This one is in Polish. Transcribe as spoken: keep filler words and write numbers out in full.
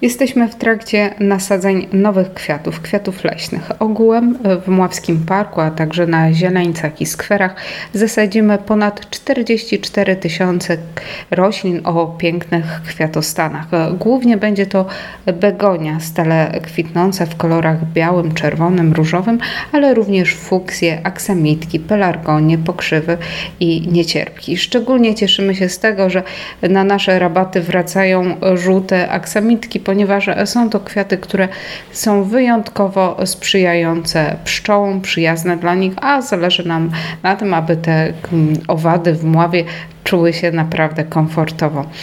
Jesteśmy w trakcie nasadzeń nowych kwiatów, kwiatów leśnych. Ogółem w Mławskim Parku, a także na Zieleńcach i skwerach zasadzimy ponad czterdzieści cztery tysiące roślin o pięknych kwiatostanach. Głównie będzie to begonia, stale kwitnące w kolorach białym, czerwonym, różowym, ale również fuksje, aksamitki, pelargonie, pokrzywy i niecierpki. Szczególnie cieszymy się z tego, że na nasze rabaty wracają żółte aksamitki, ponieważ są to kwiaty, które są wyjątkowo sprzyjające pszczołom, przyjazne dla nich, a zależy nam na tym, aby te owady w Mławie czuły się naprawdę komfortowo.